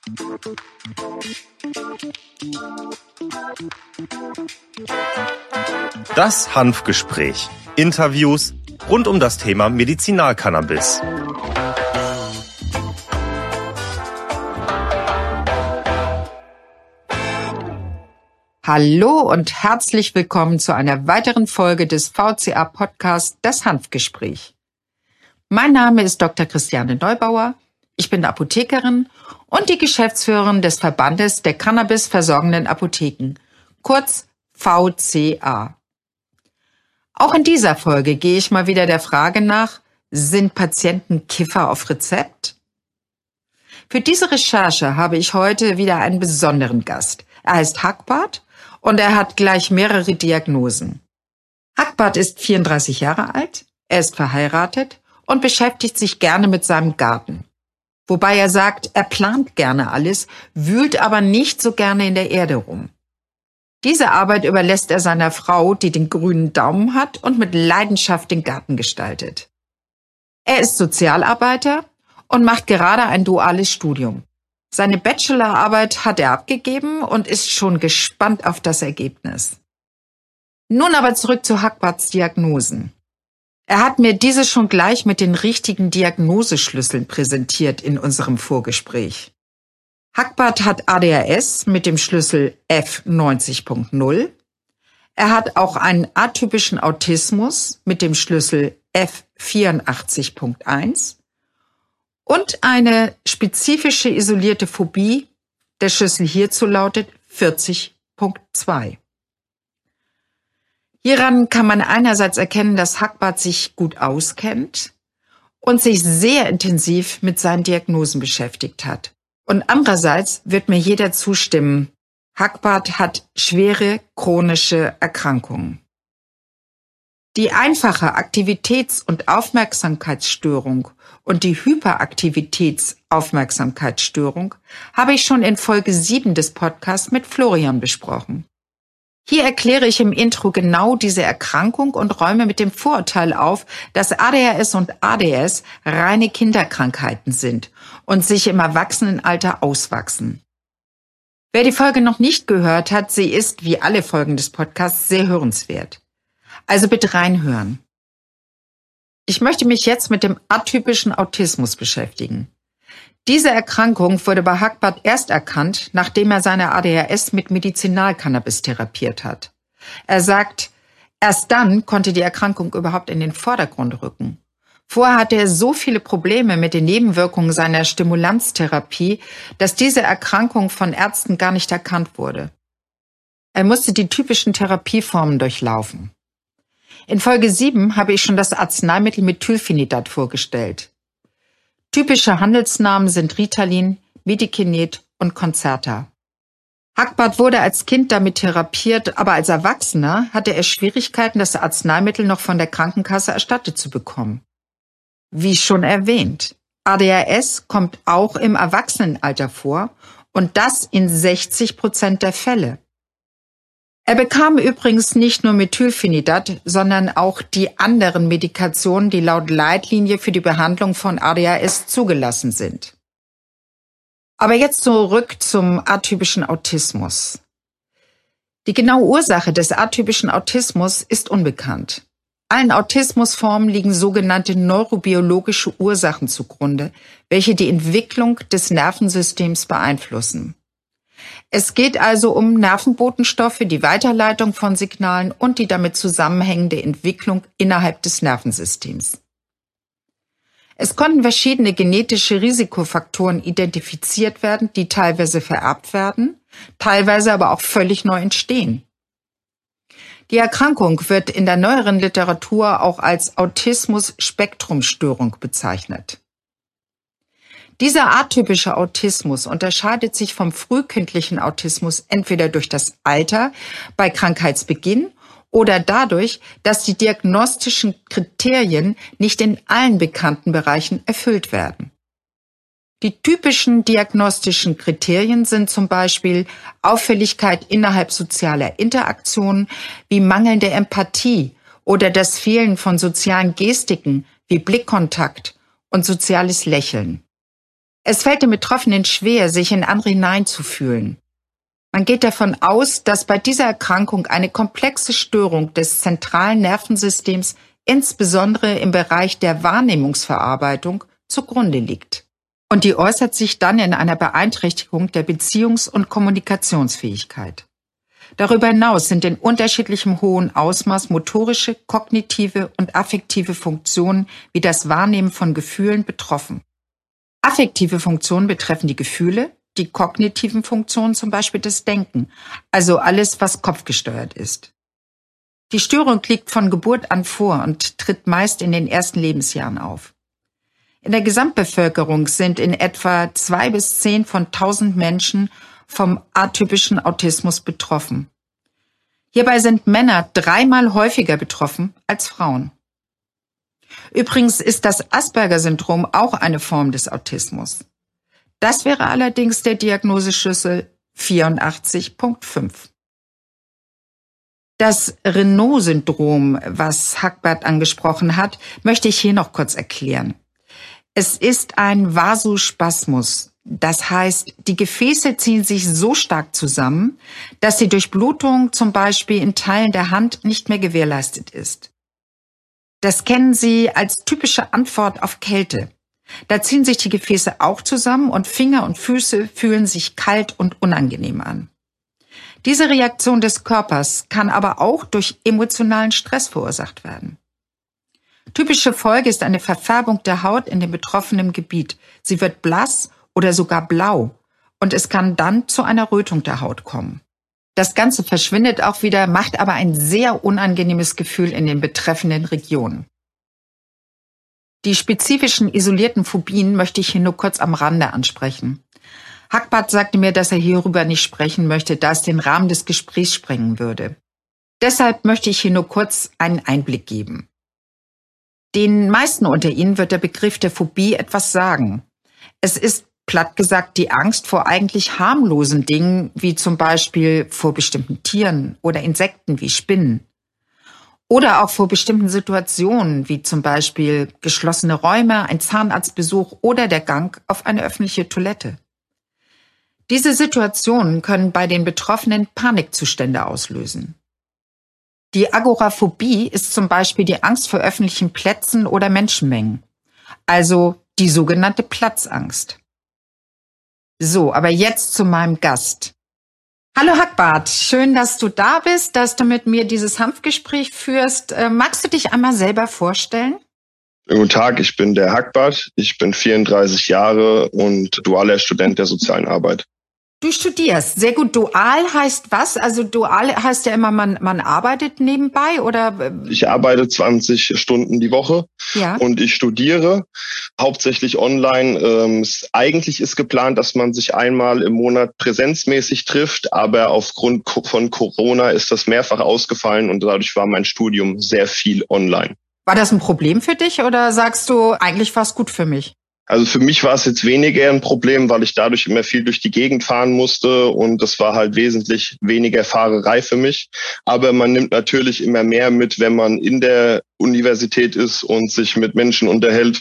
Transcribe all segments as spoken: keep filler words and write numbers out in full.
Das Hanfgespräch. Interviews rund um das Thema Medizinalcannabis. Hallo und herzlich willkommen zu einer weiteren Folge des V C A-Podcasts Das Hanfgespräch. Mein Name ist Doktor Christiane Neubauer, ich bin Apothekerin und die Geschäftsführerin des Verbandes der Cannabis versorgenden Apotheken, kurz V C A. Auch in dieser Folge gehe ich mal wieder der Frage nach, sind Patienten Kiffer auf Rezept? Für diese Recherche habe ich heute wieder einen besonderen Gast. Er heißt Hagbart und er hat gleich mehrere Diagnosen. Hagbart ist vierunddreißig Jahre alt, er ist verheiratet und beschäftigt sich gerne mit seinem Garten. Wobei er sagt, er plant gerne alles, wühlt aber nicht so gerne in der Erde rum. Diese Arbeit überlässt er seiner Frau, die den grünen Daumen hat und mit Leidenschaft den Garten gestaltet. Er ist Sozialarbeiter und macht gerade ein duales Studium. Seine Bachelorarbeit hat er abgegeben und ist schon gespannt auf das Ergebnis. Nun aber zurück zu Hagbarts Diagnosen. Er hat mir diese schon gleich mit den richtigen Diagnoseschlüsseln präsentiert in unserem Vorgespräch. Hagbart hat A D H S mit dem Schlüssel F neunzig Punkt null. Er hat auch einen atypischen Autismus mit dem Schlüssel F vierundachtzig Punkt eins und eine spezifische isolierte Phobie, der Schlüssel hierzu lautet vierzig Punkt zwei. Hieran kann man einerseits erkennen, dass Hagbart sich gut auskennt und sich sehr intensiv mit seinen Diagnosen beschäftigt hat. Und andererseits wird mir jeder zustimmen, Hagbart hat schwere chronische Erkrankungen. Die einfache Aktivitäts- und Aufmerksamkeitsstörung und die Hyperaktivitäts-Aufmerksamkeitsstörung habe ich schon in Folge sieben des Podcasts mit Florian besprochen. Hier erkläre ich im Intro genau diese Erkrankung und räume mit dem Vorurteil auf, dass A D H S und A D S reine Kinderkrankheiten sind und sich im Erwachsenenalter auswachsen. Wer die Folge noch nicht gehört hat, sie ist, wie alle Folgen des Podcasts, sehr hörenswert. Also bitte reinhören. Ich möchte mich jetzt mit dem atypischen Autismus beschäftigen. Diese Erkrankung wurde bei Hagbart erst erkannt, nachdem er seine A D H S mit Medizinalcannabis therapiert hat. Er sagt, erst dann konnte die Erkrankung überhaupt in den Vordergrund rücken. Vorher hatte er so viele Probleme mit den Nebenwirkungen seiner Stimulanztherapie, dass diese Erkrankung von Ärzten gar nicht erkannt wurde. Er musste die typischen Therapieformen durchlaufen. In Folge sieben habe ich schon das Arzneimittel Methylphenidat vorgestellt. Typische Handelsnamen sind Ritalin, Medikinet und Concerta. Hagbart wurde als Kind damit therapiert, aber als Erwachsener hatte er Schwierigkeiten, das Arzneimittel noch von der Krankenkasse erstattet zu bekommen. Wie schon erwähnt, A D H S kommt auch im Erwachsenenalter vor und das in sechzig Prozent der Fälle. Er bekam übrigens nicht nur Methylphenidat, sondern auch die anderen Medikationen, die laut Leitlinie für die Behandlung von A D H S zugelassen sind. Aber jetzt zurück zum atypischen Autismus. Die genaue Ursache des atypischen Autismus ist unbekannt. Allen Autismusformen liegen sogenannte neurobiologische Ursachen zugrunde, welche die Entwicklung des Nervensystems beeinflussen. Es geht also um Nervenbotenstoffe, die Weiterleitung von Signalen und die damit zusammenhängende Entwicklung innerhalb des Nervensystems. Es konnten verschiedene genetische Risikofaktoren identifiziert werden, die teilweise vererbt werden, teilweise aber auch völlig neu entstehen. Die Erkrankung wird in der neueren Literatur auch als Autismus-Spektrumstörung bezeichnet. Dieser atypische Autismus unterscheidet sich vom frühkindlichen Autismus entweder durch das Alter bei Krankheitsbeginn oder dadurch, dass die diagnostischen Kriterien nicht in allen bekannten Bereichen erfüllt werden. Die typischen diagnostischen Kriterien sind zum Beispiel Auffälligkeit innerhalb sozialer Interaktionen wie mangelnde Empathie oder das Fehlen von sozialen Gestiken wie Blickkontakt und soziales Lächeln. Es fällt den Betroffenen schwer, sich in andere hineinzufühlen. Man geht davon aus, dass bei dieser Erkrankung eine komplexe Störung des zentralen Nervensystems, insbesondere im Bereich der Wahrnehmungsverarbeitung, zugrunde liegt. Und die äußert sich dann in einer Beeinträchtigung der Beziehungs- und Kommunikationsfähigkeit. Darüber hinaus sind in unterschiedlichem hohen Ausmaß motorische, kognitive und affektive Funktionen wie das Wahrnehmen von Gefühlen betroffen. Affektive Funktionen betreffen die Gefühle, die kognitiven Funktionen zum Beispiel das Denken, also alles, was kopfgesteuert ist. Die Störung liegt von Geburt an vor und tritt meist in den ersten Lebensjahren auf. In der Gesamtbevölkerung sind in etwa zwei bis zehn von tausend Menschen vom atypischen Autismus betroffen. Hierbei sind Männer dreimal häufiger betroffen als Frauen. Übrigens ist das Asperger-Syndrom auch eine Form des Autismus. Das wäre allerdings der Diagnoseschlüssel vierundachtzig Punkt fünf. Das Raynaud-Syndrom, was Hagbart angesprochen hat, möchte ich hier noch kurz erklären. Es ist ein Vasospasmus. Das heißt, die Gefäße ziehen sich so stark zusammen, dass die Durchblutung zum Beispiel in Teilen der Hand nicht mehr gewährleistet ist. Das kennen Sie als typische Antwort auf Kälte. Da ziehen sich die Gefäße auch zusammen und Finger und Füße fühlen sich kalt und unangenehm an. Diese Reaktion des Körpers kann aber auch durch emotionalen Stress verursacht werden. Typische Folge ist eine Verfärbung der Haut in dem betroffenen Gebiet. Sie wird blass oder sogar blau und es kann dann zu einer Rötung der Haut kommen. Das Ganze verschwindet auch wieder, macht aber ein sehr unangenehmes Gefühl in den betreffenden Regionen. Die spezifischen isolierten Phobien möchte ich hier nur kurz am Rande ansprechen. Hagbart sagte mir, dass er hierüber nicht sprechen möchte, da es den Rahmen des Gesprächs sprengen würde. Deshalb möchte ich hier nur kurz einen Einblick geben. Den meisten unter Ihnen wird der Begriff der Phobie etwas sagen. Es ist platt gesagt die Angst vor eigentlich harmlosen Dingen, wie zum Beispiel vor bestimmten Tieren oder Insekten wie Spinnen. Oder auch vor bestimmten Situationen, wie zum Beispiel geschlossene Räume, ein Zahnarztbesuch oder der Gang auf eine öffentliche Toilette. Diese Situationen können bei den Betroffenen Panikzustände auslösen. Die Agoraphobie ist zum Beispiel die Angst vor öffentlichen Plätzen oder Menschenmengen, also die sogenannte Platzangst. So, aber jetzt zu meinem Gast. Hallo Hagbart, schön, dass du da bist, dass du mit mir dieses Hanfgespräch führst. Äh, magst du dich einmal selber vorstellen? Guten Tag, ich bin der Hagbart, ich bin vierunddreißig Jahre und dualer Student der sozialen Arbeit. Du studierst, sehr gut. Dual heißt was? Also dual heißt ja immer, man, man arbeitet nebenbei oder? Ich arbeite zwanzig Stunden die Woche, ja, und ich studiere hauptsächlich online. Ähm, eigentlich ist geplant, dass man sich einmal im Monat präsenzmäßig trifft, aber aufgrund von Corona ist das mehrfach ausgefallen und dadurch war mein Studium sehr viel online. War das ein Problem für dich oder sagst du, eigentlich war es gut für mich? Also für mich war es jetzt weniger ein Problem, weil ich dadurch immer viel durch die Gegend fahren musste und das war halt wesentlich weniger Fahrerei für mich. Aber man nimmt natürlich immer mehr mit, wenn man in der Universität ist und sich mit Menschen unterhält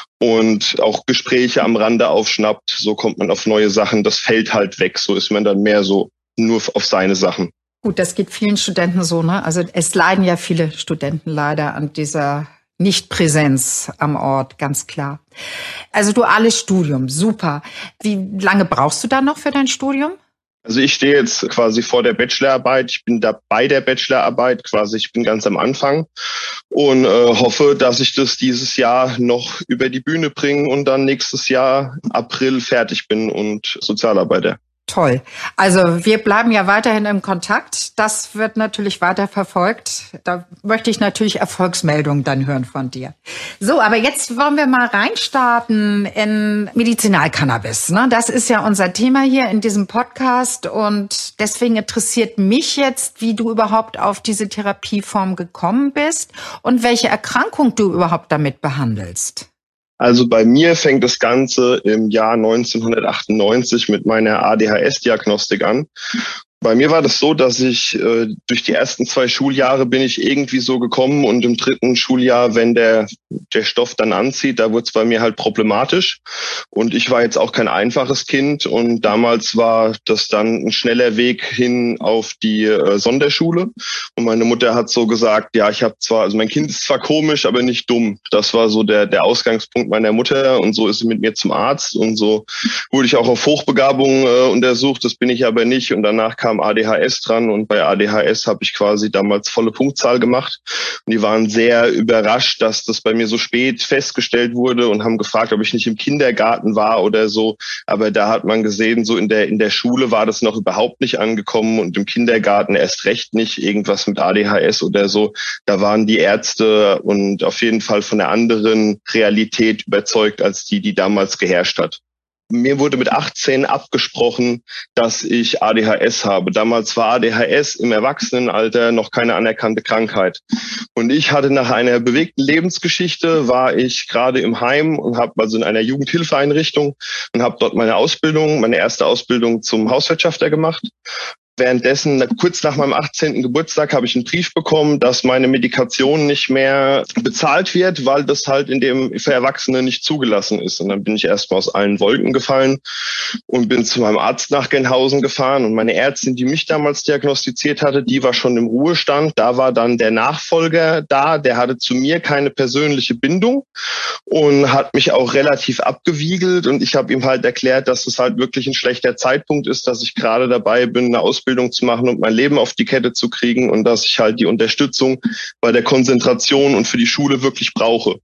und auch Gespräche am Rande aufschnappt. So kommt man auf neue Sachen. Das fällt halt weg. So ist man dann mehr so nur auf seine Sachen. Gut, das geht vielen Studenten so, ne? Also es leiden ja viele Studenten leider an dieser Nichtpräsenz am Ort, ganz klar. Also duales Studium, super. Wie lange brauchst du da noch für dein Studium? Also ich stehe jetzt quasi vor der Bachelorarbeit. Ich bin da bei der Bachelorarbeit quasi. Ich bin ganz am Anfang und äh, hoffe, dass ich das dieses Jahr noch über die Bühne bringe und dann nächstes Jahr April fertig bin und Sozialarbeiter. Toll. Also wir bleiben ja weiterhin im Kontakt. Das wird natürlich weiter verfolgt. Da möchte ich natürlich Erfolgsmeldungen dann hören von dir. So, aber jetzt wollen wir mal reinstarten in Medizinalcannabis. Ne? Das ist ja unser Thema hier in diesem Podcast und deswegen interessiert mich jetzt, wie du überhaupt auf diese Therapieform gekommen bist und welche Erkrankung du überhaupt damit behandelst. Also bei mir fängt das Ganze im Jahr neunzehnhundertachtundneunzig mit meiner A D H S-Diagnostik an. Bei mir war das so, dass ich äh, durch die ersten zwei Schuljahre bin ich irgendwie so gekommen und im dritten Schuljahr, wenn der der Stoff dann anzieht, da wurde es bei mir halt problematisch. Und ich war jetzt auch kein einfaches Kind und damals war das dann ein schneller Weg hin auf die äh, Sonderschule. Und meine Mutter hat so gesagt, ja, ich habe zwar, also mein Kind ist zwar komisch, aber nicht dumm. Das war so der der Ausgangspunkt meiner Mutter und so ist sie mit mir zum Arzt und so wurde ich auch auf Hochbegabung äh, untersucht. Das bin ich aber nicht und danach kam A D H S dran und bei A D H S habe ich quasi damals volle Punktzahl gemacht und die waren sehr überrascht, dass das bei mir so spät festgestellt wurde und haben gefragt, ob ich nicht im Kindergarten war oder so, aber da hat man gesehen, so in der in der Schule war das noch überhaupt nicht angekommen und im Kindergarten erst recht nicht irgendwas mit A D H S oder so, da waren die Ärzte und auf jeden Fall von einer anderen Realität überzeugt als die, die damals geherrscht hat. Mir wurde mit achtzehn abgesprochen, dass ich A D H S habe. Damals war A D H S im Erwachsenenalter noch keine anerkannte Krankheit. Und ich hatte nach einer bewegten Lebensgeschichte, war ich gerade im Heim und habe also in einer Jugendhilfeeinrichtung und habe dort meine Ausbildung, meine erste Ausbildung zum Hauswirtschafter gemacht. Währenddessen, kurz nach meinem achtzehnten Geburtstag, habe ich einen Brief bekommen, dass meine Medikation nicht mehr bezahlt wird, weil das halt in dem für Erwachsene nicht zugelassen ist. Und dann bin ich erstmal aus allen Wolken gefallen und bin zu meinem Arzt nach Genhausen gefahren. Und meine Ärztin, die mich damals diagnostiziert hatte, die war schon im Ruhestand. Da war dann der Nachfolger da, der hatte zu mir keine persönliche Bindung und hat mich auch relativ abgewiegelt. Und ich habe ihm halt erklärt, dass es halt wirklich ein schlechter Zeitpunkt ist, dass ich gerade dabei bin, eine Ausbildung Ausbildung zu machen und mein Leben auf die Kette zu kriegen und dass ich halt die Unterstützung bei der Konzentration und für die Schule wirklich brauche.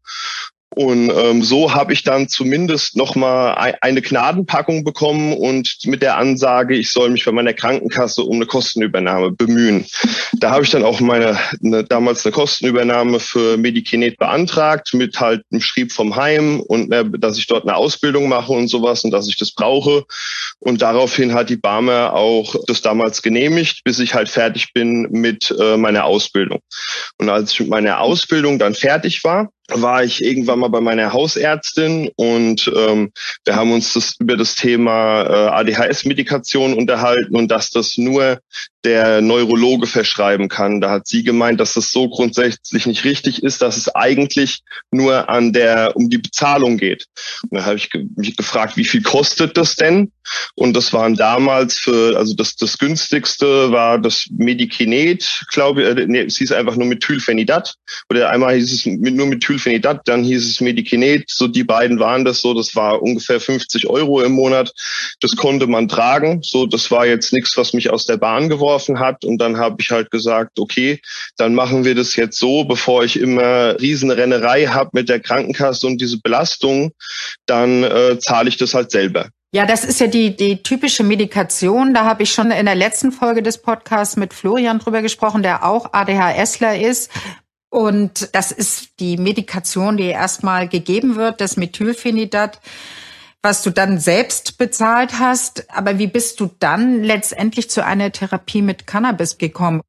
Und ähm, so habe ich dann zumindest nochmal eine Gnadenpackung bekommen und mit der Ansage, ich soll mich bei meiner Krankenkasse um eine Kostenübernahme bemühen. Da habe ich dann auch meine eine, damals eine Kostenübernahme für Medikinet beantragt, mit halt einem Schrieb vom Heim und äh, dass ich dort eine Ausbildung mache und sowas und dass ich das brauche. Und daraufhin hat die Barmer auch das damals genehmigt, bis ich halt fertig bin mit äh, meiner Ausbildung. Und als ich mit meiner Ausbildung dann fertig war, war ich irgendwann mal bei meiner Hausärztin und ähm, wir haben uns das über das Thema äh, A D H S-Medikation unterhalten und dass das nur der Neurologe verschreiben kann. Da hat sie gemeint, dass das so grundsätzlich nicht richtig ist, dass es eigentlich nur an der um die Bezahlung geht. Und da habe ich ge- mich gefragt, wie viel kostet das denn? Und das waren damals für, also das das günstigste war das Medikinet, glaube ich, äh, nee, es hieß einfach nur Methylphenidat. Oder einmal hieß es mit, nur Methylphenidat, dann hieß es Medikinet. So die beiden waren das so, das war ungefähr fünfzig Euro im Monat. Das konnte man tragen. So, das war jetzt nichts, was mich aus der Bahn geworfen hat und dann habe ich halt gesagt, okay, dann machen wir das jetzt so, bevor ich immer Riesenrennerei habe mit der Krankenkasse und diese Belastung, dann äh, zahle ich das halt selber. Ja, das ist ja die, die typische Medikation. Da habe ich schon in der letzten Folge des Podcasts mit Florian drüber gesprochen, der auch ADHSler ist. Und das ist die Medikation, die erstmal gegeben wird, das Methylphenidat, was du dann selbst bezahlt hast. Aber wie bist du dann letztendlich zu einer Therapie mit Cannabis gekommen?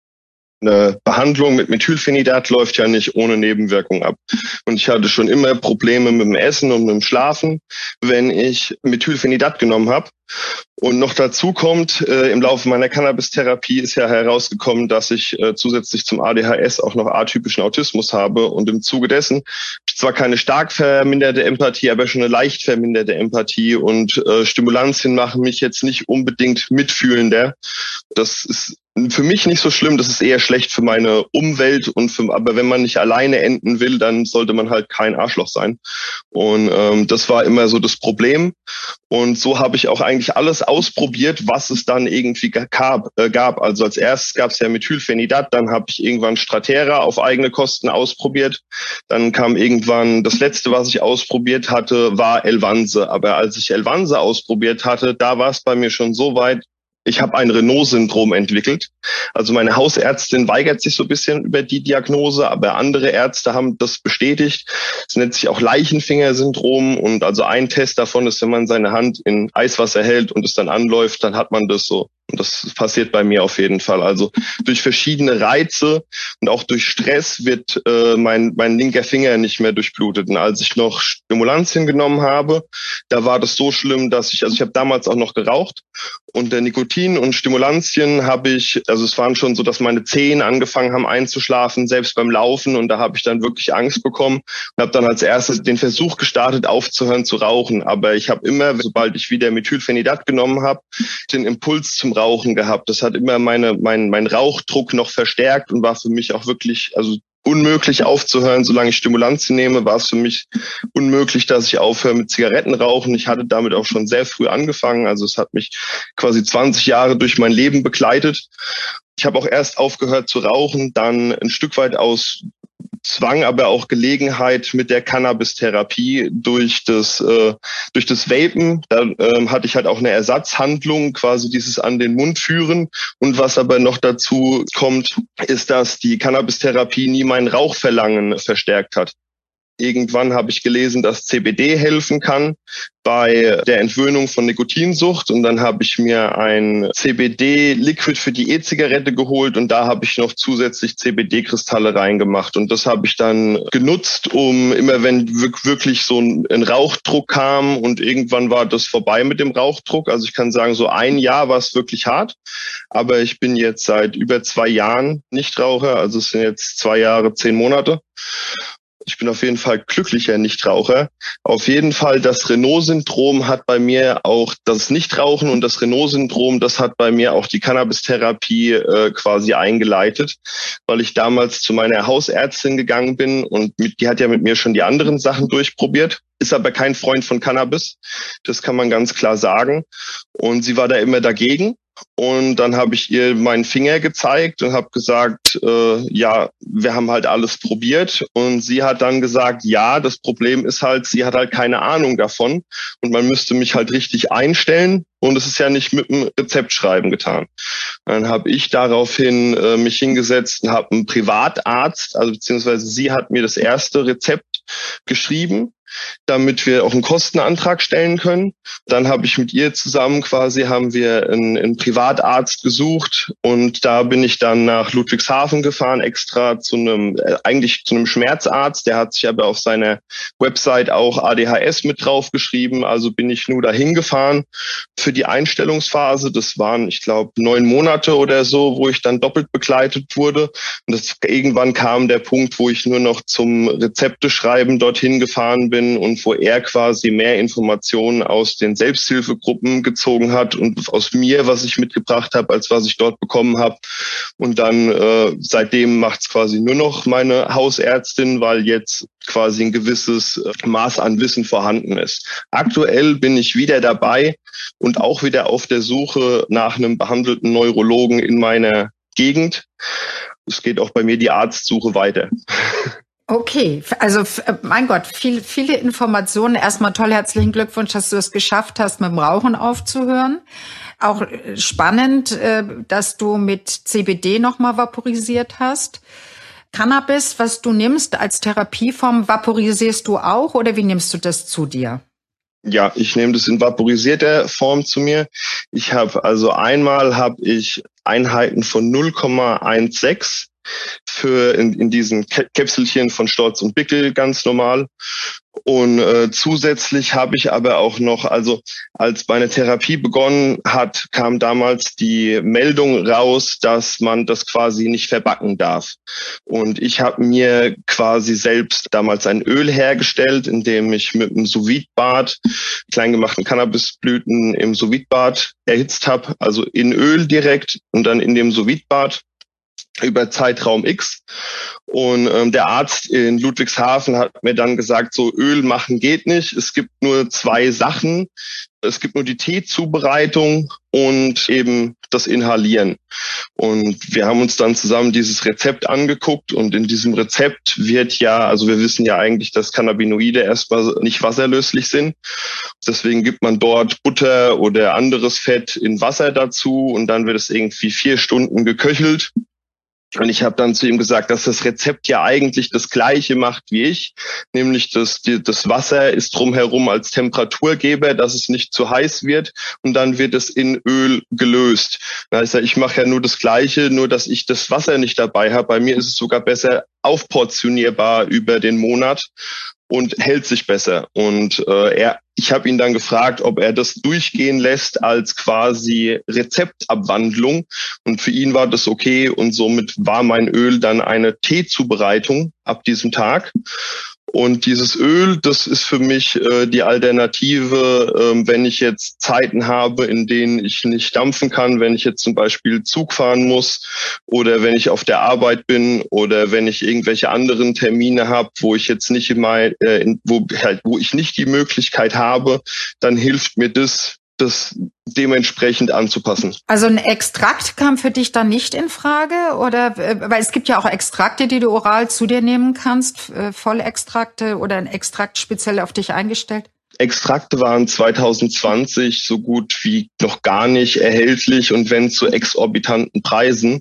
Eine Behandlung mit Methylphenidat läuft ja nicht ohne Nebenwirkung ab. Und ich hatte schon immer Probleme mit dem Essen und mit dem Schlafen, wenn ich Methylphenidat genommen habe. Und noch dazu kommt, äh, im Laufe meiner Cannabis-Therapie ist ja herausgekommen, dass ich äh, zusätzlich zum A D H S auch noch atypischen Autismus habe. Und im Zuge dessen zwar keine stark verminderte Empathie, aber schon eine leicht verminderte Empathie. Und äh, Stimulantien machen mich jetzt nicht unbedingt mitfühlender. Das ist für mich nicht so schlimm, das ist eher schlecht für meine Umwelt und für, aber wenn man nicht alleine enden will, dann sollte man halt kein Arschloch sein. Und ähm, das war immer so das Problem. Und so habe ich auch eigentlich alles ausprobiert, was es dann irgendwie gab. Äh, gab. Also als erstes gab es ja Methylphenidat, dann habe ich irgendwann Strattera auf eigene Kosten ausprobiert. Dann kam irgendwann, das letzte, was ich ausprobiert hatte, war Elvanse. Aber als ich Elvanse ausprobiert hatte, da war es bei mir schon so weit, ich habe ein Renault-Syndrom entwickelt. Also meine Hausärztin weigert sich so ein bisschen über die Diagnose, aber andere Ärzte haben das bestätigt. Es nennt sich auch Leichenfinger-Syndrom und also ein Test davon ist, wenn man seine Hand in Eiswasser hält und es dann anläuft, dann hat man das so. Und das passiert bei mir auf jeden Fall. Also durch verschiedene Reize und auch durch Stress wird äh, mein mein linker Finger nicht mehr durchblutet. Und als ich noch Stimulantien genommen habe, da war das so schlimm, dass ich, also ich habe damals auch noch geraucht und der Nikotin und Stimulantien habe ich, also es waren schon so, dass meine Zehen angefangen haben einzuschlafen, selbst beim Laufen, und da habe ich dann wirklich Angst bekommen und habe dann als erstes den Versuch gestartet, aufzuhören zu rauchen. Aber ich habe immer, sobald ich wieder Methylphenidat genommen habe, den Impuls zum Rauchen gehabt. Das hat immer meine mein mein Rauchdruck noch verstärkt und war für mich auch wirklich, also unmöglich aufzuhören. Solange ich Stimulantien nehme, war es für mich unmöglich, dass ich aufhöre mit Zigarettenrauchen. Ich hatte damit auch schon sehr früh angefangen. Also es hat mich quasi zwanzig Jahre durch mein Leben begleitet. Ich habe auch erst aufgehört zu rauchen, dann ein Stück weit aus Zwang, aber auch Gelegenheit mit der Cannabis-Therapie durch das äh, durch das Vapen. Da ähm, hatte ich halt auch eine Ersatzhandlung, quasi dieses an den Mund führen. Und was aber noch dazu kommt, ist, dass die Cannabis-Therapie nie mein Rauchverlangen verstärkt hat. Irgendwann habe ich gelesen, dass C B D helfen kann bei der Entwöhnung von Nikotinsucht. Und dann habe ich mir ein C B D-Liquid für die E-Zigarette geholt und da habe ich noch zusätzlich C B D-Kristalle reingemacht. Und das habe ich dann genutzt, um immer, wenn wirklich so ein Rauchdruck kam, und irgendwann war das vorbei mit dem Rauchdruck. Also ich kann sagen, so ein Jahr war es wirklich hart. Aber ich bin jetzt seit über zwei Jahren Nichtraucher. Also es sind jetzt zwei Jahre, zehn Monate. Ich bin auf jeden Fall glücklicher Nichtraucher. Auf jeden Fall das Renault-Syndrom hat bei mir auch das Nichtrauchen und das Renault-Syndrom, das hat bei mir auch die Cannabis-Therapie äh, quasi eingeleitet, weil ich damals zu meiner Hausärztin gegangen bin und mit, die hat ja mit mir schon die anderen Sachen durchprobiert, ist aber kein Freund von Cannabis. Das kann man ganz klar sagen. Und sie war da immer dagegen. Und dann habe ich ihr meinen Finger gezeigt und habe gesagt, äh, ja, wir haben halt alles probiert. Und sie hat dann gesagt, ja, das Problem ist halt, sie hat halt keine Ahnung davon und man müsste mich halt richtig einstellen. Und es ist ja nicht mit dem Rezeptschreiben getan. Dann habe ich daraufhin äh, mich hingesetzt und habe einen Privatarzt, also beziehungsweise sie hat mir das erste Rezept geschrieben, damit wir auch einen Kostenantrag stellen können. Dann habe ich mit ihr zusammen quasi, haben wir einen, einen Privatarzt gesucht und da bin ich dann nach Ludwigshafen gefahren, extra zu einem, äh, eigentlich zu einem Schmerzarzt. Der hat sich aber auf seiner Website auch A D H S mit draufgeschrieben, also bin ich nur dahin gefahren für die Einstellungsphase. Das waren, ich glaube, neun Monate oder so, wo ich dann doppelt begleitet wurde. Und das, irgendwann kam der Punkt, wo ich nur noch zum Rezepteschreiben dorthin gefahren bin und wo er quasi mehr Informationen aus den Selbsthilfegruppen gezogen hat und aus mir, was ich mitgebracht habe, als was ich dort bekommen habe. Und dann äh, seitdem macht es quasi nur noch meine Hausärztin, weil jetzt quasi ein gewisses Maß an Wissen vorhanden ist. Aktuell bin ich wieder dabei und auch wieder auf der Suche nach einem behandelten Neurologen in meiner Gegend. Es geht auch bei mir die Arztsuche weiter. Okay, also mein Gott, viel, viele Informationen. Erstmal toll, herzlichen Glückwunsch, dass du es geschafft hast, mit dem Rauchen aufzuhören. Auch spannend, dass du mit C B D nochmal vaporisiert hast. Cannabis, was du nimmst als Therapieform, vaporisierst du auch oder wie nimmst du das zu dir? Ja, ich nehme das in vaporisierter Form zu mir. Ich habe also einmal habe ich Einheiten von null Komma sechzehn für in, in diesen Käpselchen von Storz und Bickel ganz normal. Und äh, zusätzlich habe ich aber auch noch, also als meine Therapie begonnen hat, kam damals die Meldung raus, dass man das quasi nicht verbacken darf. Und ich habe mir quasi selbst damals ein Öl hergestellt, indem ich mit einem Sous-Vide-Bad kleingemachten Cannabisblüten im Sous-Vide-Bad erhitzt habe, also in Öl direkt und dann in dem Sous-Vide-Bad über Zeitraum X. Und ähm, der Arzt in Ludwigshafen hat mir dann gesagt, so Öl machen geht nicht. Es gibt nur zwei Sachen. Es gibt nur die Teezubereitung und eben das Inhalieren. Und wir haben uns dann zusammen dieses Rezept angeguckt und in diesem Rezept wird ja, also wir wissen ja eigentlich, dass Cannabinoide erstmal nicht wasserlöslich sind. Deswegen gibt man dort Butter oder anderes Fett in Wasser dazu und dann wird es irgendwie vier Stunden geköchelt. Und ich habe dann zu ihm gesagt, dass das Rezept ja eigentlich das Gleiche macht wie ich, nämlich dass die, das Wasser ist drumherum als Temperaturgeber, dass es nicht zu heiß wird und dann wird es in Öl gelöst. Da heißt er, ich mache ja nur das Gleiche, nur dass ich das Wasser nicht dabei habe. Bei mir ist es sogar besser aufportionierbar über den Monat und hält sich besser. Und äh, er, ich habe ihn dann gefragt, ob er das durchgehen lässt als quasi Rezeptabwandlung. Und für ihn war das okay. Und somit war mein Öl dann eine Teezubereitung ab diesem Tag. Und dieses Öl, das ist für mich äh, die Alternative, äh, wenn ich jetzt Zeiten habe, in denen ich nicht dampfen kann, wenn ich jetzt zum Beispiel Zug fahren muss oder wenn ich auf der Arbeit bin oder wenn ich irgendwelche anderen Termine habe, wo ich jetzt nicht immer, äh, in, wo halt, wo ich nicht die Möglichkeit habe, dann hilft mir das, das dementsprechend anzupassen. Also ein Extrakt kam für dich dann nicht in Frage? Oder weil es gibt ja auch Extrakte, die du oral zu dir nehmen kannst, Vollextrakte oder ein Extrakt speziell auf dich eingestellt? Extrakte waren zwanzig zwanzig so gut wie noch gar nicht erhältlich und wenn zu exorbitanten Preisen.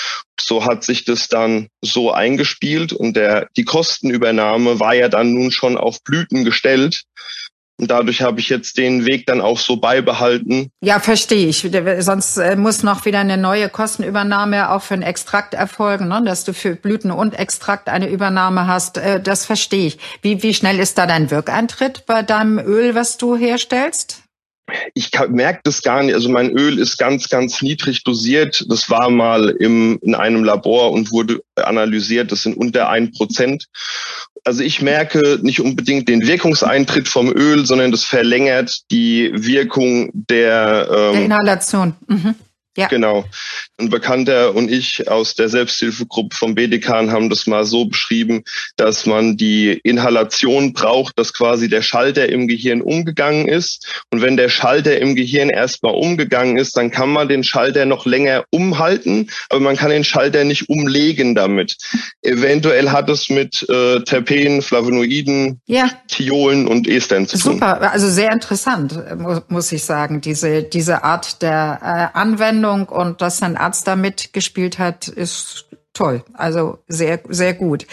So hat sich das dann so eingespielt und der die Kostenübernahme war ja dann nun schon auf Blüten gestellt. Und dadurch habe ich jetzt den Weg dann auch so beibehalten. Ja, verstehe ich. Sonst muss noch wieder eine neue Kostenübernahme auch für einen Extrakt erfolgen, ne? Dass du für Blüten und Extrakt eine Übernahme hast. Das verstehe ich. Wie, wie schnell ist da dein Wirkeintritt bei deinem Öl, was du herstellst? Ich merke das gar nicht. Also mein Öl ist ganz, ganz niedrig dosiert. Das war mal im, in einem Labor und wurde analysiert. Das sind unter ein Prozent. Also ich merke nicht unbedingt den Wirkungseintritt vom Öl, sondern das verlängert die Wirkung der, ähm, der Inhalation. Mhm. Ja. Genau. Ein Bekannter und ich aus der Selbsthilfegruppe vom B D K haben das mal so beschrieben, dass man die Inhalation braucht, dass quasi der Schalter im Gehirn umgegangen ist. Und wenn der Schalter im Gehirn erstmal umgegangen ist, dann kann man den Schalter noch länger umhalten, aber man kann den Schalter nicht umlegen damit. Eventuell hat es mit äh, Terpenen, Flavonoiden, ja. Thiolen und Estern zu tun. Super, also sehr interessant, muss ich sagen, diese, diese Art der äh, Anwendung. Und dass ein Arzt da mitgespielt hat, ist toll. Also sehr, sehr gut.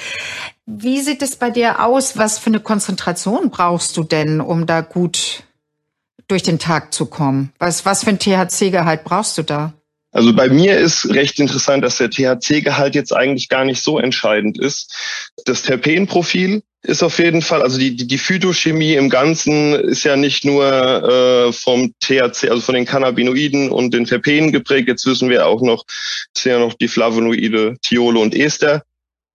Wie sieht es bei dir aus? Was für eine Konzentration brauchst du denn, um da gut durch den Tag zu kommen? Was, was für ein T H C-Gehalt brauchst du da? Also bei mir ist recht interessant, dass der T H C-Gehalt jetzt eigentlich gar nicht so entscheidend ist. Das Terpenprofil ist auf jeden Fall, also die, die, die Phytochemie im Ganzen ist ja nicht nur äh, vom T H C, also von den Cannabinoiden und den Terpenen geprägt. Jetzt wissen wir auch noch, es sind ja noch die Flavonoide, Thiole und Ester.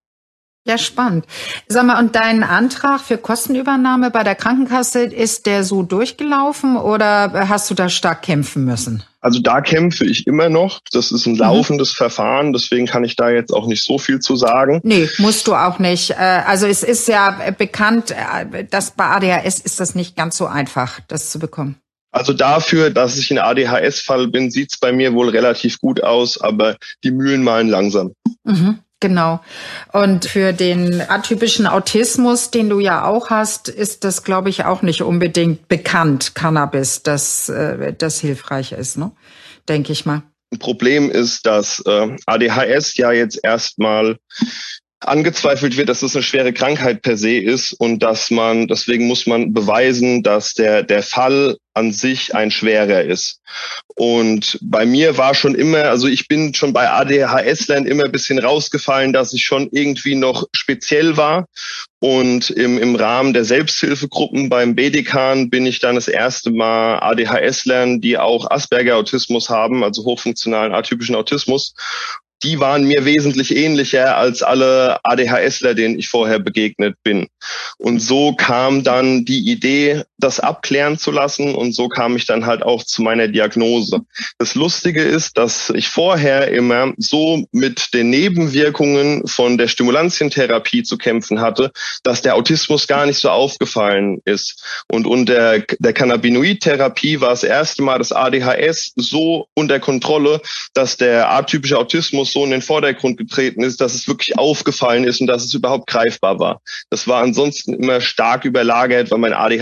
Ja, spannend. Sag mal, und dein Antrag für Kostenübernahme bei der Krankenkasse, ist der so durchgelaufen oder hast du da stark kämpfen müssen? Also da kämpfe ich immer noch. Das ist ein laufendes mhm. Verfahren, deswegen kann ich da jetzt auch nicht so viel zu sagen. Nee, musst du auch nicht. Also es ist ja bekannt, dass bei A D H S ist das nicht ganz so einfach, das zu bekommen. Also dafür, dass ich ein A D H S-Fall bin, sieht's bei mir wohl relativ gut aus, aber die Mühlen malen langsam. Mhm. Genau. Und für den atypischen Autismus, den du ja auch hast, ist das, glaube ich, auch nicht unbedingt bekannt, Cannabis, dass äh, das hilfreich ist, ne? Denke ich mal. Ein Problem ist, dass äh, A D H S ja jetzt erstmal angezweifelt wird, dass es eine schwere Krankheit per se ist und dass man, deswegen muss man beweisen, dass der, der Fall an sich ein schwerer ist. Und bei mir war schon immer, also ich bin schon bei A D H S-Lern immer ein bisschen rausgefallen, dass ich schon irgendwie noch speziell war. Und im, im Rahmen der Selbsthilfegruppen beim B D K bin ich dann das erste Mal A D H S-Lern, die auch Asperger-Autismus haben, also hochfunktionalen atypischen Autismus. Die waren mir wesentlich ähnlicher als alle ADHSler, denen ich vorher begegnet bin. Und so kam dann die Idee, das abklären zu lassen. Und so kam ich dann halt auch zu meiner Diagnose. Das Lustige ist, dass ich vorher immer so mit den Nebenwirkungen von der Stimulantientherapie zu kämpfen hatte, dass der Autismus gar nicht so aufgefallen ist. Und unter der Cannabinoid-Therapie war das erste Mal das A D H S so unter Kontrolle, dass der atypische Autismus so in den Vordergrund getreten ist, dass es wirklich aufgefallen ist und dass es überhaupt greifbar war. Das war ansonsten immer stark überlagert, weil mein A D H S schon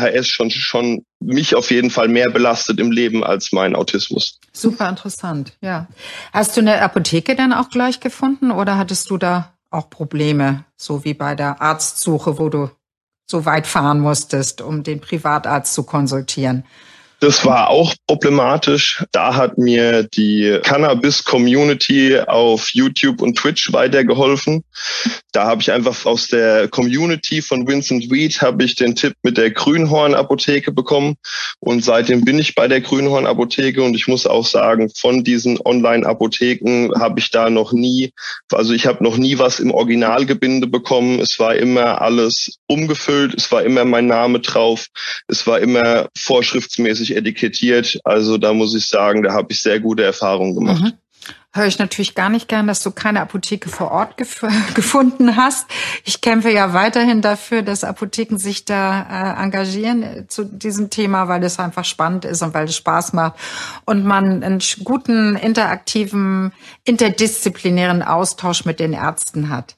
schon, schon mich auf jeden Fall mehr belastet im Leben als mein Autismus. Super interessant, ja. Hast du eine Apotheke dann auch gleich gefunden oder hattest du da auch Probleme, so wie bei der Arztsuche, wo du so weit fahren musstest, um den Privatarzt zu konsultieren? Das war auch problematisch. Da hat mir die Cannabis-Community auf YouTube und Twitch weitergeholfen. Da habe ich einfach aus der Community von Vincent Weed habe ich den Tipp mit der Grünhorn-Apotheke bekommen. Und seitdem bin ich bei der Grünhorn-Apotheke. Und ich muss auch sagen, von diesen Online-Apotheken habe ich da noch nie, also ich habe noch nie was im Originalgebinde bekommen. Es war immer alles umgefüllt. Es war immer mein Name drauf. Es war immer vorschriftsmäßig etikettiert. Also da muss ich sagen, da habe ich sehr gute Erfahrungen gemacht. Mhm. Höre ich natürlich gar nicht gern, dass du keine Apotheke vor Ort gef- gefunden hast. Ich kämpfe ja weiterhin dafür, dass Apotheken sich da äh, engagieren äh, zu diesem Thema, weil es einfach spannend ist und weil es Spaß macht und man einen guten, interaktiven, interdisziplinären Austausch mit den Ärzten hat.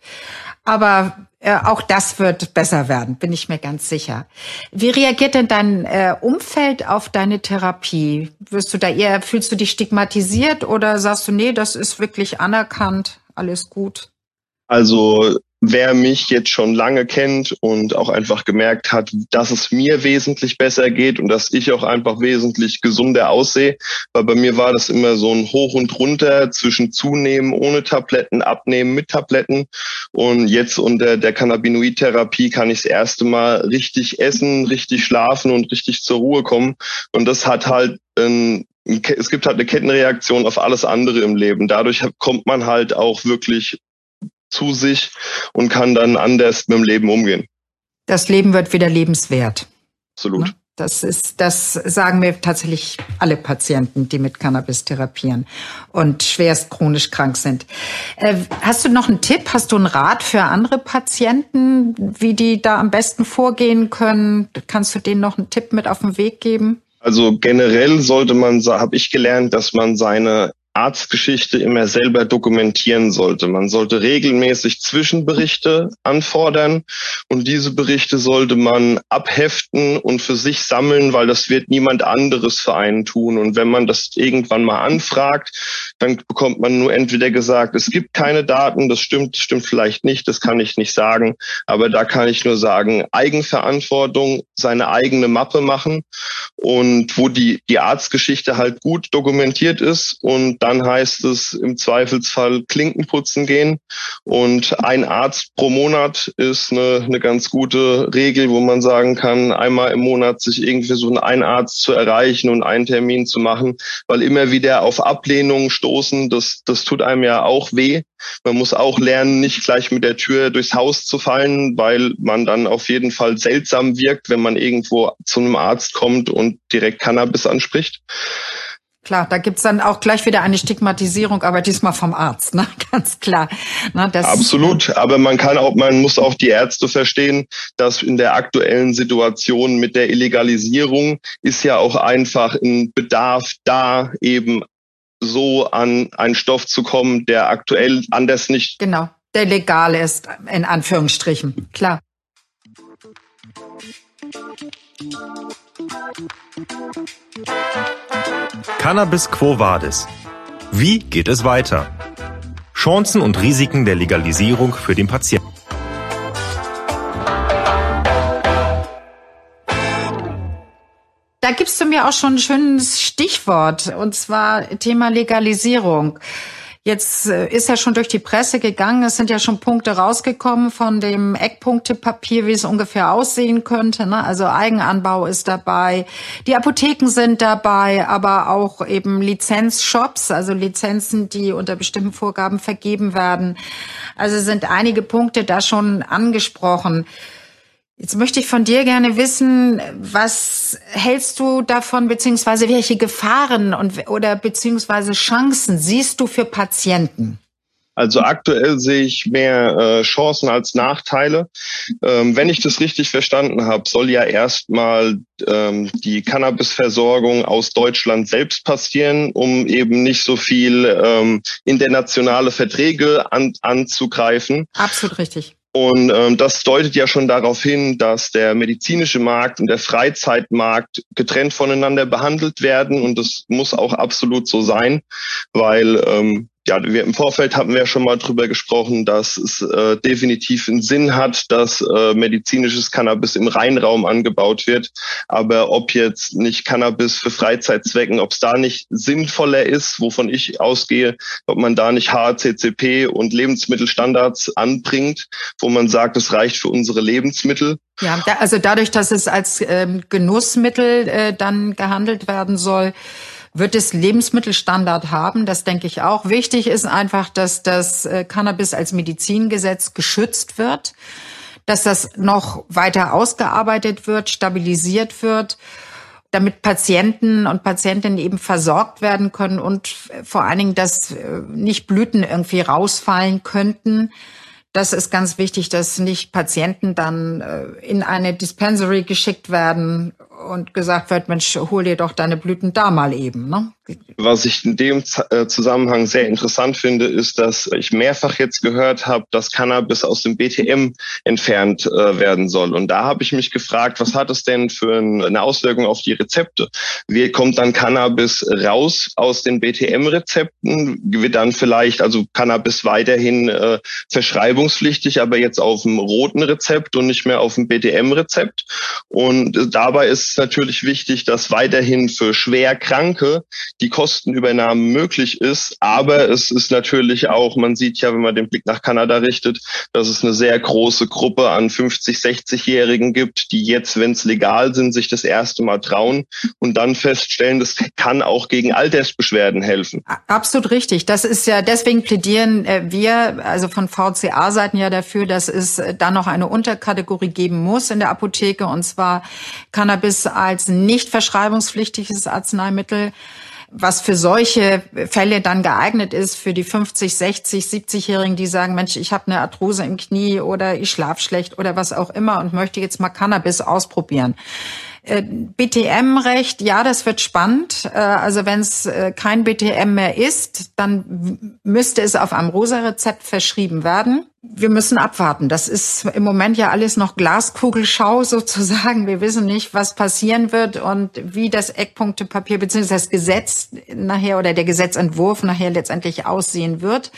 Aber äh, auch das wird besser werden, bin ich mir ganz sicher. Wie reagiert denn dein äh, Umfeld auf deine Therapie? Wirst du da eher, fühlst du dich stigmatisiert oder sagst du, nee, das ist wirklich anerkannt, alles gut? Also wer mich jetzt schon lange kennt und auch einfach gemerkt hat, dass es mir wesentlich besser geht und dass ich auch einfach wesentlich gesunder aussehe, weil bei mir war das immer so ein Hoch und Runter zwischen Zunehmen ohne Tabletten, Abnehmen mit Tabletten, und jetzt unter der Cannabinoid-Therapie kann ich das erste Mal richtig essen, richtig schlafen und richtig zur Ruhe kommen, und das hat halt ein es gibt halt eine Kettenreaktion auf alles andere im Leben. Dadurch kommt man halt auch wirklich zu sich und kann dann anders mit dem Leben umgehen. Das Leben wird wieder lebenswert. Absolut. Das ist, das sagen mir tatsächlich alle Patienten, die mit Cannabis therapieren und schwerst chronisch krank sind. Äh, hast du noch einen Tipp? Hast du einen Rat für andere Patienten, wie die da am besten vorgehen können? Kannst du denen noch einen Tipp mit auf den Weg geben? Also generell sollte man, habe ich gelernt, dass man seine Arztgeschichte immer selber dokumentieren sollte. Man sollte regelmäßig Zwischenberichte anfordern und diese Berichte sollte man abheften und für sich sammeln, weil das wird niemand anderes für einen tun. Und wenn man das irgendwann mal anfragt, dann bekommt man nur entweder gesagt, es gibt keine Daten, das stimmt, das stimmt vielleicht nicht, das kann ich nicht sagen, aber da kann ich nur sagen, Eigenverantwortung, seine eigene Mappe machen, und wo die, die Arztgeschichte halt gut dokumentiert ist, und dann heißt es im Zweifelsfall Klinken putzen gehen, und ein Arzt pro Monat ist eine, eine ganz gute Regel, wo man sagen kann, einmal im Monat sich irgendwie so einen Arzt zu erreichen und einen Termin zu machen, weil immer wieder auf Ablehnungen stoßen, das, das tut einem ja auch weh. Man muss auch lernen, nicht gleich mit der Tür durchs Haus zu fallen, weil man dann auf jeden Fall seltsam wirkt, wenn man irgendwo zu einem Arzt kommt und direkt Cannabis anspricht. Klar, da gibt's dann auch gleich wieder eine Stigmatisierung, aber diesmal vom Arzt, ne? Ganz klar. Ne, das Absolut, aber man kann auch, man muss auch die Ärzte verstehen, dass in der aktuellen Situation mit der Illegalisierung ist ja auch einfach ein Bedarf da, eben so an einen Stoff zu kommen, der aktuell anders nicht. Genau, der legal ist, in Anführungsstrichen, klar. Cannabis Quo Vadis. Wie geht es weiter? Chancen und Risiken der Legalisierung für den Patienten. Da gibst du mir auch schon ein schönes Stichwort, und zwar Thema Legalisierung. Jetzt ist ja schon durch die Presse gegangen, es sind ja schon Punkte rausgekommen von dem Eckpunktepapier, wie es ungefähr aussehen könnte, ne? Also Eigenanbau ist dabei, die Apotheken sind dabei, aber auch eben Lizenzshops, also Lizenzen, die unter bestimmten Vorgaben vergeben werden. Also sind einige Punkte da schon angesprochen. Jetzt möchte ich von dir gerne wissen, was hältst du davon, beziehungsweise welche Gefahren und oder beziehungsweise Chancen siehst du für Patienten? Also aktuell sehe ich mehr äh, Chancen als Nachteile. Ähm, wenn ich das richtig verstanden habe, soll ja erstmal ähm, die Cannabisversorgung aus Deutschland selbst passieren, um eben nicht so viel ähm, internationale Verträge an, anzugreifen. Absolut richtig. Und ähm, das deutet ja schon darauf hin, dass der medizinische Markt und der Freizeitmarkt getrennt voneinander behandelt werden. Und das muss auch absolut so sein, weil ähm, ja, wir im Vorfeld hatten wir ja schon mal drüber gesprochen, dass es äh, definitiv einen Sinn hat, dass äh, medizinisches Cannabis im Reinraum angebaut wird. Aber ob jetzt nicht Cannabis für Freizeitzwecken, ob es da nicht sinnvoller ist, wovon ich ausgehe, ob man da nicht H A C C P und Lebensmittelstandards anbringt, wo man sagt, es reicht für unsere Lebensmittel. Ja, da, also dadurch, dass es als ähm, Genussmittel äh, dann gehandelt werden soll, wird es Lebensmittelstandard haben, das denke ich auch. Wichtig ist einfach, dass das äh, Cannabis als Medizingesetz geschützt wird, dass das noch weiter ausgearbeitet wird, stabilisiert wird, damit Patienten und Patientinnen eben versorgt werden können und vor allen Dingen, dass äh, nicht Blüten irgendwie rausfallen könnten. Das ist ganz wichtig, dass nicht Patienten dann äh, in eine Dispensary geschickt werden und gesagt wird, Mensch, hol dir doch deine Blüten da mal eben, ne? Was ich in dem Zusammenhang sehr interessant finde, ist, dass ich mehrfach jetzt gehört habe, dass Cannabis aus dem B T M entfernt äh, werden soll. Und da habe ich mich gefragt, was hat es denn für eine Auswirkung auf die Rezepte? Wie kommt dann Cannabis raus aus den B T M-Rezepten? Wird dann vielleicht also Cannabis weiterhin äh, verschreibungspflichtig, aber jetzt auf dem roten Rezept und nicht mehr auf dem B T M-Rezept? Und äh, dabei ist es natürlich wichtig, dass weiterhin für Schwerkranke die Kostenübernahme möglich ist. Aber es ist natürlich auch, man sieht ja, wenn man den Blick nach Kanada richtet, dass es eine sehr große Gruppe an fünfzig-, sechzigjährigen gibt, die jetzt, wenn es legal sind, sich das erste Mal trauen und dann feststellen, das kann auch gegen Altersbeschwerden helfen. Absolut richtig. Das ist ja, deswegen plädieren wir, also von V C A-Seiten ja dafür, dass es da noch eine Unterkategorie geben muss in der Apotheke, und zwar Cannabis als nicht verschreibungspflichtiges Arzneimittel, was für solche Fälle dann geeignet ist, für die fünfzig-, sechzig-, siebzigjährigen, die sagen, Mensch, ich habe eine Arthrose im Knie oder ich schlaf schlecht oder was auch immer und möchte jetzt mal Cannabis ausprobieren. B T M-Recht, ja, das wird spannend. Also wenn es kein B T M mehr ist, dann müsste es auf einem Rosa-Rezept verschrieben werden. Wir müssen abwarten. Das ist im Moment ja alles noch Glaskugelschau sozusagen. Wir wissen nicht, was passieren wird und wie das Eckpunktepapier bzw. das Gesetz nachher oder der Gesetzentwurf nachher letztendlich aussehen wird.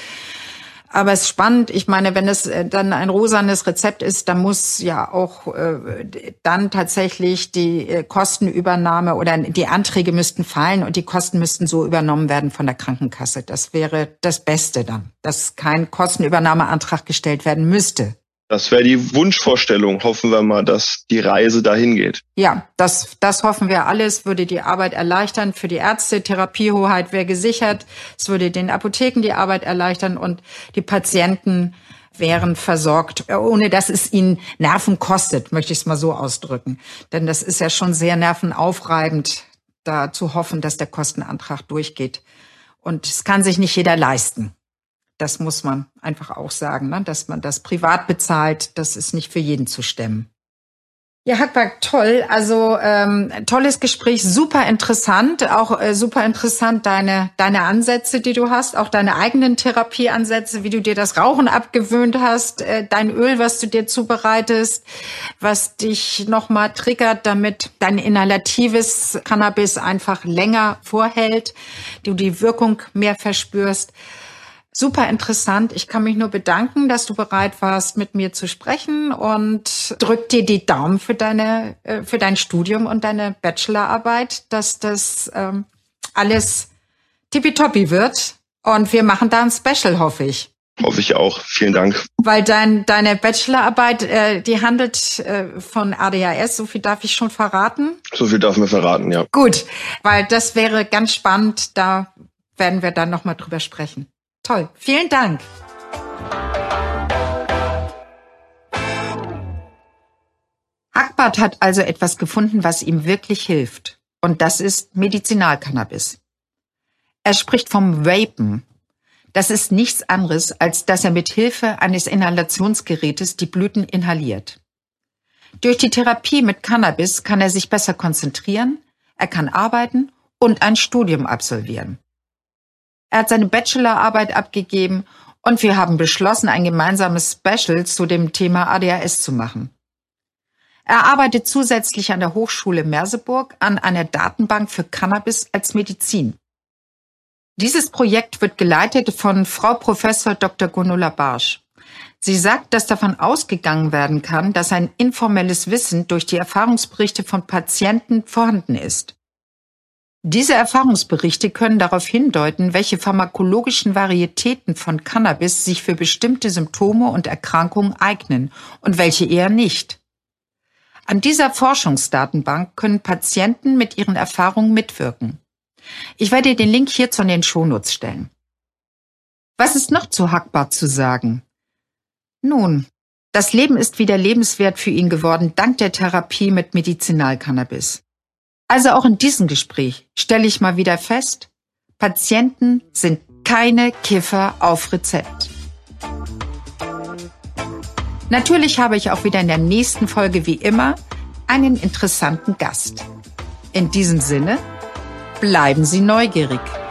Aber es ist spannend. Ich meine, wenn es dann ein rosanes Rezept ist, dann muss ja auch äh, dann tatsächlich die äh, Kostenübernahme oder die Anträge müssten fallen und die Kosten müssten so übernommen werden von der Krankenkasse. Das wäre das Beste dann, dass kein Kostenübernahmeantrag gestellt werden müsste. Das wäre die Wunschvorstellung. Hoffen wir mal, dass die Reise dahin geht. Ja, das, das hoffen wir alles. Würde die Arbeit erleichtern für die Ärzte. Therapiehoheit wäre gesichert. Es würde den Apotheken die Arbeit erleichtern und die Patienten wären versorgt, ohne dass es ihnen Nerven kostet, möchte ich es mal so ausdrücken. Denn das ist ja schon sehr nervenaufreibend, da zu hoffen, dass der Kostenantrag durchgeht. Und es kann sich nicht jeder leisten. Das muss man einfach auch sagen, ne? Dass man das privat bezahlt, das ist nicht für jeden zu stemmen. Ja, Hackberg, toll. Also ähm, tolles Gespräch, super interessant, auch äh, super interessant deine deine Ansätze, die du hast, auch deine eigenen Therapieansätze, wie du dir das Rauchen abgewöhnt hast, äh, dein Öl, was du dir zubereitest, was dich nochmal triggert, damit dein inhalatives Cannabis einfach länger vorhält, du die Wirkung mehr verspürst. Super interessant. Ich kann mich nur bedanken, dass du bereit warst, mit mir zu sprechen, und drück dir die Daumen für deine, für dein Studium und deine Bachelorarbeit, dass das ähm, alles tippitoppi wird. Und wir machen da ein Special, hoffe ich. Hoffe ich auch. Vielen Dank. Weil dein, deine Bachelorarbeit, äh, die handelt äh, von A D H S, so viel darf ich schon verraten? So viel darf man verraten, ja. Gut, weil das wäre ganz spannend, da werden wir dann nochmal drüber sprechen. Toll, vielen Dank. Hackbart hat also etwas gefunden, was ihm wirklich hilft. Und das ist Medizinalcannabis. Er spricht vom Vapen. Das ist nichts anderes, als dass er mit Hilfe eines Inhalationsgerätes die Blüten inhaliert. Durch die Therapie mit Cannabis kann er sich besser konzentrieren, er kann arbeiten und ein Studium absolvieren. Er hat seine Bachelorarbeit abgegeben Und wir haben beschlossen, ein gemeinsames Special zu dem Thema A D H S zu machen. Er arbeitet zusätzlich an der Hochschule Merseburg an einer Datenbank für Cannabis als Medizin. Dieses Projekt wird geleitet von Frau Professor Doktor Gunula Barsch. Sie sagt, dass davon ausgegangen werden kann, dass ein informelles Wissen durch die Erfahrungsberichte von Patienten vorhanden ist. Diese Erfahrungsberichte können darauf hindeuten, welche pharmakologischen Varietäten von Cannabis sich für bestimmte Symptome und Erkrankungen eignen und welche eher nicht. An dieser Forschungsdatenbank können Patienten mit ihren Erfahrungen mitwirken. Ich werde den Link hierzu in den Shownotes stellen. Was ist noch zu Hackbart zu sagen? Nun, das Leben ist wieder lebenswert für ihn geworden, dank der Therapie mit Medizinalcannabis. Also auch in diesem Gespräch stelle ich mal wieder fest, Patienten sind keine Kiffer auf Rezept. Natürlich habe ich auch wieder in der nächsten Folge wie immer einen interessanten Gast. In diesem Sinne, bleiben Sie neugierig.